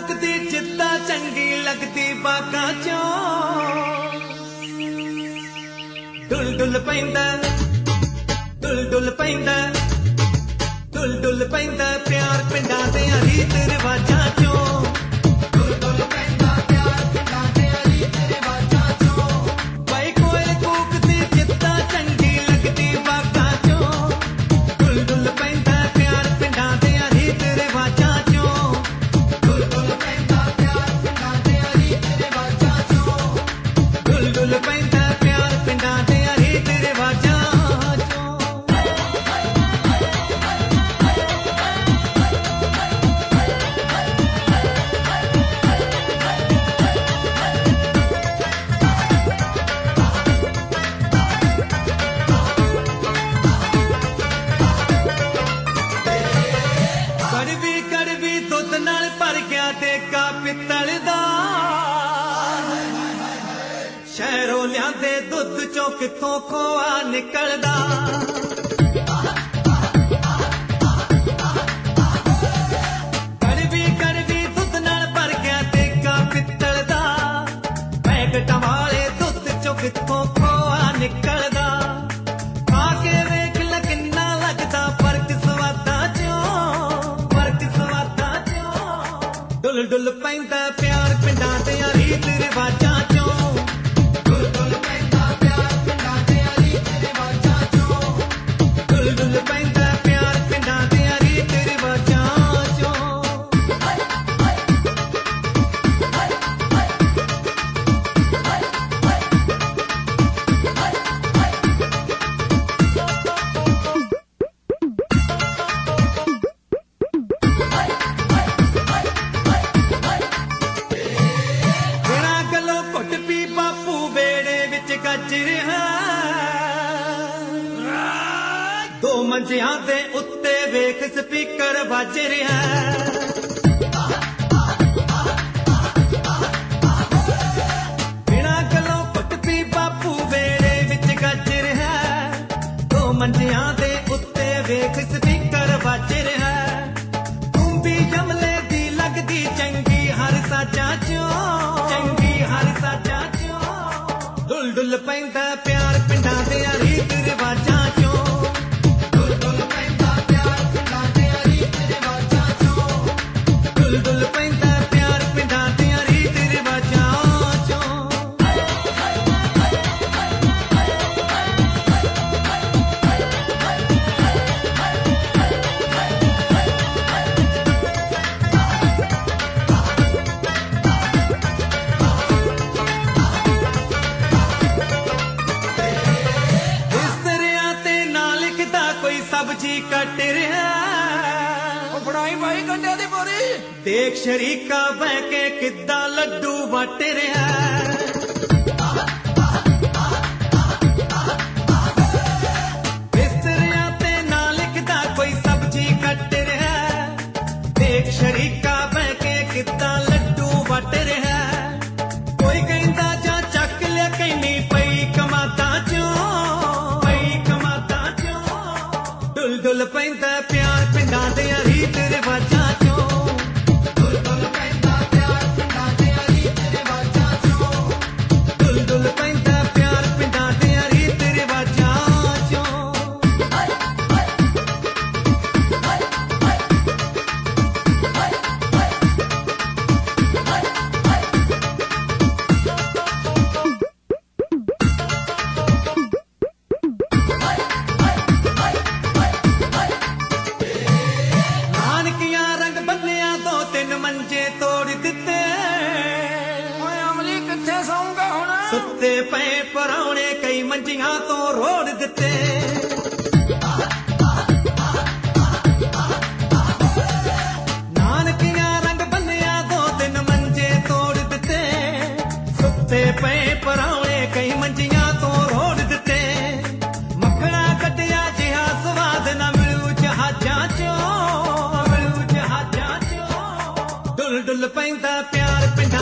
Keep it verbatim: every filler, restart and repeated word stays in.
कूकदी जिद्दा चंगी लगदी बागां चों डुल डुल पैंदा डुल डुल पैंदा डुल डुल पैंदा प्यार पिंडां दे रीत रिवाजां चों डुल डुल पैंदा प्यार पिंडां दे रीत रिवाजां चों बाई कोयल कूकदी जिद्दा चंगी लगदी बागां चों डुल डुल पैंदा प्यार पिंडां दे रीत रिवाजां चों डुल डुल पैंदा प्यार पिंडां दे रीत रिवाजां चों डुल डुल पैंदा प्यार पिंडां दे रीत रिवाजां पित्तल दा शहरों लियांदे दुध चों किथों खोआ निकलदा कड़वी कड़वी दुध नाल भर गया देगा पित्तल दा पैकटां वाले दुध चों किथों खोआ निकलदा आके वेख लै किन्ना लगदा फर्क स्वादां चों फर्क स्वादां चों डुल डुल पैंदा प्यार पिंडां ते रीत रिवाजां चों डुल डुल पैंदा प्यार पिंडां ते रीत रिवाजां चों डुल डुल पैंदा प्यार पिंडां ते रीत रिवाजां चों दो मंजियां दे उत्ते वेख स्पीकर वज रिहा बिना गलों घुट पी बापू वेड़े विच गज रिहा दो मंजियां दे उत्ते वेख स्पीकर वज रिहा तूं भी जमले दी लगदी चंगी हर साजा चों चंगी हर साजा चों डुल डुल पैंदा प्यार पिंडां दे रीत रिवाजां चों डुल डुल पैंदा प्यार पिंडां दे रीत रिवाजां चों डुल डुल पैंदा प्यार पिंडां दे रीत रिवाजां चों सब्जी कट रहा बनाई भाई गंढे दी बोरी देख शरीका बह के किद्दां लड्डू वट रहा बिस्तरियां ते ना लिखदा कोई सब्जी कट रहा देख शरीका बह के किद्दां लड्डू वट रहा कोई कहंदा जा चक लिया कहनी पई कमादा चों डुल डुल पैंदा प्यार पिंडां दे रीत रिवाजां चों डुल डुल पैंदा प्यार पिंडां दे रीत रिवाजां चों डुल डुल पैंदा प्यार पिंडां दे रीत रिवाजां चों सुत्ते पे परौने कई मंजियां तो रोड़ दिते नानकियां रंग बन्निया दो तीन मंजे तोड़ दिते सुत्ते पे परौने कई मंजियां तो रोड़ दिते मखना कटिया जिहा स्वाद न मिलू जहाजां चों मिलू जहाजां चों डुल डुल पैंदा प्यार पिंडां